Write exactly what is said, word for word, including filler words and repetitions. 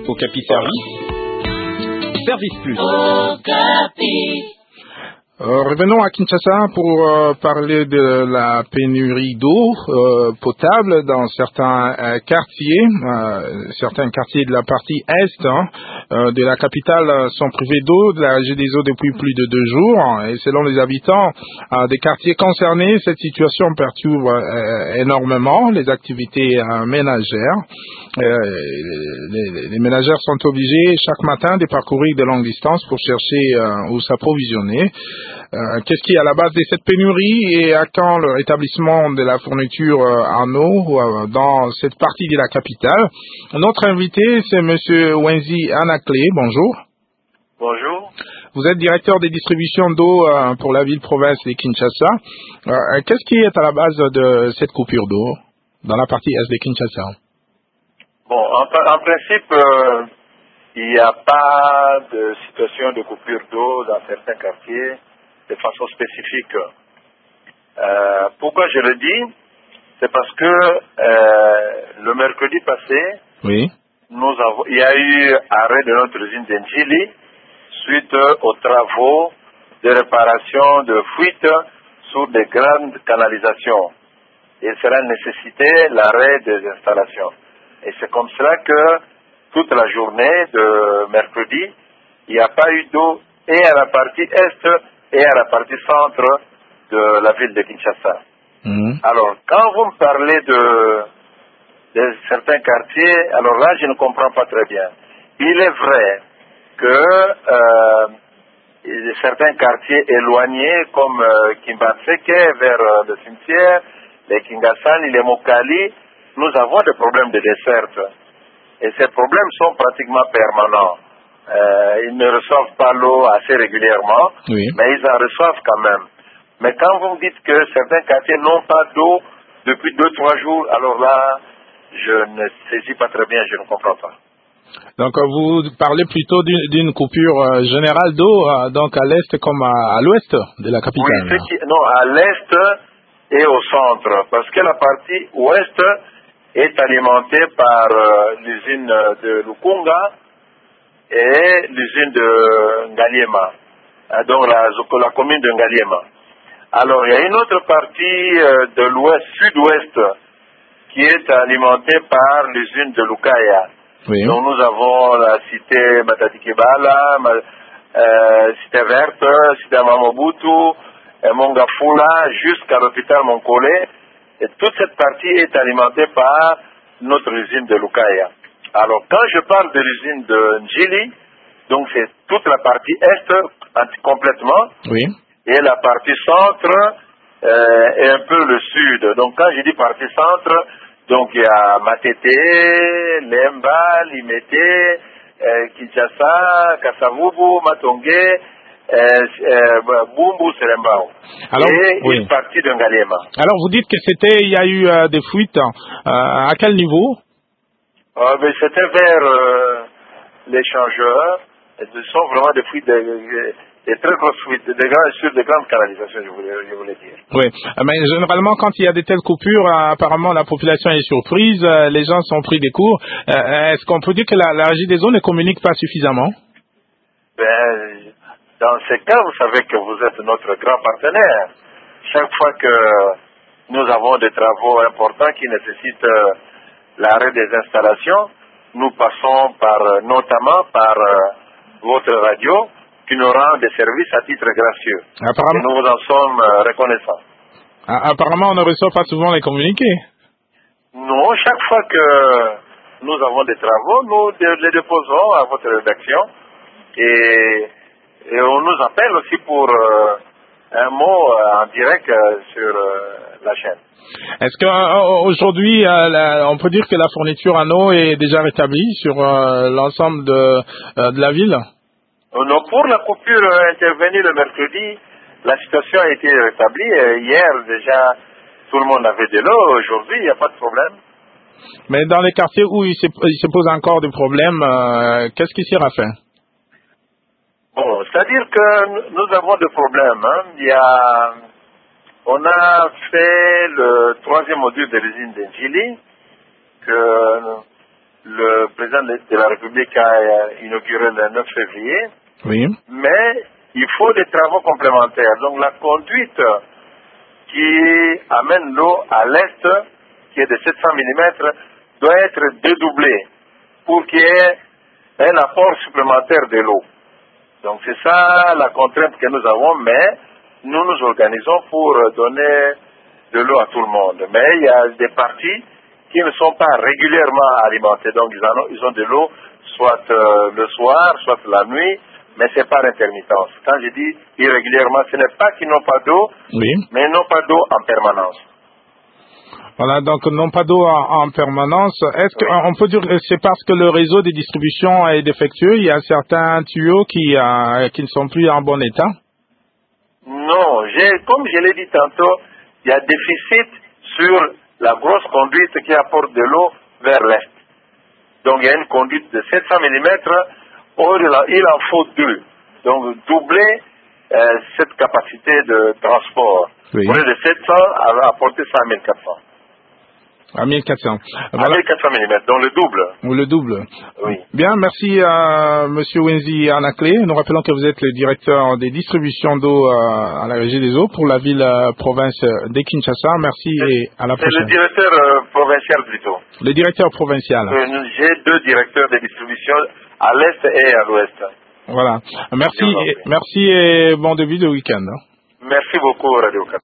Okapi Service. Service Plus. Okapi. Euh, revenons à Kinshasa pour euh, parler de la pénurie d'eau euh, potable dans certains euh, quartiers. Euh, certains quartiers de la partie est hein, euh, de la capitale sont privés d'eau, de la G des eaux depuis plus de deux jours. Et selon les habitants euh, des quartiers concernés, cette situation perturbe euh, énormément les activités euh, ménagères. Euh, les, les ménagères sont obligées chaque matin de parcourir de longues distances pour chercher euh, où s'approvisionner. Euh, qu'est-ce qui est à la base de cette pénurie et à quand le rétablissement de la fourniture euh, en eau euh, dans cette partie de la capitale? Notre invité, c'est Monsieur Wenzi Anaclé. Bonjour. Bonjour. Vous êtes directeur des distributions d'eau euh, pour la ville-province de Kinshasa. Euh, qu'est-ce qui est à la base de cette coupure d'eau dans la partie est de Kinshasa? Bon, en, en principe, euh, il n'y a pas de situation de coupure d'eau dans certains quartiers de façon spécifique. Euh, pourquoi je le dis? C'est parce que euh, le mercredi passé, oui. nous avons, il y a eu arrêt de notre usine d'Endjili suite aux travaux de réparation de fuites sur des grandes canalisations. Et cela nécessitait l'arrêt des installations. Et c'est comme cela que toute la journée de mercredi, il n'y a pas eu d'eau et à la partie est et à la partie centre de la ville de Kinshasa. Mmh. Alors, quand vous me parlez de, de certains quartiers, alors là, je ne comprends pas très bien. Il est vrai que euh, certains quartiers éloignés, comme euh, Kimbanseke, vers euh, le cimetière, les Kingasani, les Mokali, nous avons des problèmes de desserte. Et ces problèmes sont pratiquement permanents. Euh, ils ne reçoivent pas l'eau assez régulièrement, oui. mais ils en reçoivent quand même. Mais quand vous me dites que certains quartiers n'ont pas d'eau depuis deux, trois jours, alors là, je ne saisis pas très bien, je ne comprends pas. Donc vous parlez plutôt d'une, d'une coupure euh, générale d'eau, euh, donc à l'est comme à, à l'ouest de la capitale. Oui, qui, non, à l'est et au centre, parce que la partie ouest est alimentée par euh, l'usine de Lukunga et l'usine de Ngaliema, donc la, la commune de Ngaliema. Alors, il y a une autre partie euh, de l'ouest, sud-ouest, qui est alimentée par l'usine de Lukaya. Oui. Donc, nous avons la cité Matadikebala, euh, cité verte, cité Mamobutu, Mongafula, jusqu'à l'hôpital Monkole. Et toute cette partie est alimentée par notre usine de Lukaya. Alors, quand je parle de l'usine de Njili, donc c'est toute la partie est complètement, oui. et la partie centre euh, et un peu le sud. Donc, quand je dis partie centre, donc il y a Matete, Lemba, Limete, euh, Kinshasa, Kasavubu, Matonge, Euh, euh, Bumbu Serembao. Alors, et oui. une partie de Ngaliema. Alors vous dites que c'était, il y a eu euh, des fuites, euh, à quel niveau? euh, mais C'était vers euh, l'échangeur. Ce sont vraiment des fuites, des, des très grosses fuites, des grands, sur de grandes canalisations, je voulais, je voulais dire. Oui, mais généralement quand il y a de telles coupures, euh, apparemment la population est surprise, euh, les gens sont pris des cours. Euh, est-ce qu'on peut dire que la, la Régie des eaux ne communique pas suffisamment? Ben, dans ces cas, vous savez que vous êtes notre grand partenaire. Chaque fois que nous avons des travaux importants qui nécessitent euh, l'arrêt des installations, nous passons par, euh, notamment par euh, votre radio, qui nous rend des services à titre gracieux. Et nous vous en sommes euh, reconnaissants. Apparemment, on ne reçoit pas souvent les communiqués. Non, chaque fois que nous avons des travaux, nous les déposons à votre rédaction et Et on nous appelle aussi pour euh, un mot euh, en direct euh, sur euh, la chaîne. Est-ce qu'aujourd'hui, euh, on peut dire que la fourniture en eau est déjà rétablie sur euh, l'ensemble de, euh, de la ville? euh, Non, pour la coupure euh, intervenue le mercredi, la situation a été rétablie. Euh, hier, déjà, tout le monde avait de l'eau. Aujourd'hui, il n'y a pas de problème. Mais dans les quartiers où il se, il se pose encore des problèmes, euh, qu'est-ce qui sera fait? Bon, c'est-à-dire que nous avons des problèmes. Hein. Il y a, on a fait le troisième module de l'usine d'Endjili, que le président président de la République a inauguré le neuf février. Oui. Mais il faut des travaux complémentaires. Donc la conduite qui amène l'eau à l'est, qui est de sept cents millimètres, doit être dédoublée pour qu'il y ait un apport supplémentaire de l'eau. Donc c'est ça la contrainte que nous avons, mais nous nous organisons pour donner de l'eau à tout le monde. Mais il y a des parties qui ne sont pas régulièrement alimentées. Donc ils, en ont, ils ont de l'eau soit euh, le soir, soit la nuit, mais c'est par intermittence. Quand je dis irrégulièrement, ce n'est pas qu'ils n'ont pas d'eau, Oui. mais ils n'ont pas d'eau en permanence. Voilà, donc non pas d'eau en, en permanence. Est-ce Oui. qu'on peut dire que c'est parce que le réseau de distribution est défectueux? Il y a certains tuyaux qui, euh, qui ne sont plus en bon état? Non, j'ai, comme je l'ai dit tantôt, il y a déficit sur la grosse conduite qui apporte de l'eau vers l'est. Donc il y a une conduite de sept cents millimètres, or il en faut deux. Donc doubler euh, cette capacité de transport. Oui. Au lieu de sept cents, à apporter ça à mille quatre cents. À mille quatre cents. À Voilà. mille quatre cents millimètres, donc le double. Ou le double. Oui. Bien, merci à Monsieur Wenzi Anaclé. Nous rappelons que vous êtes le directeur des distributions d'eau euh, à la Régie des eaux pour la ville euh, province de Kinshasa. Merci et à la C'est le prochaine. directeur euh, provincial plutôt. Le directeur provincial. Euh, nous- J'ai deux directeurs de distribution à l'est et à l'ouest. Voilà. Merci, Je vous en prie. et- merci et bon début de week-end. Merci beaucoup, Radio Canada.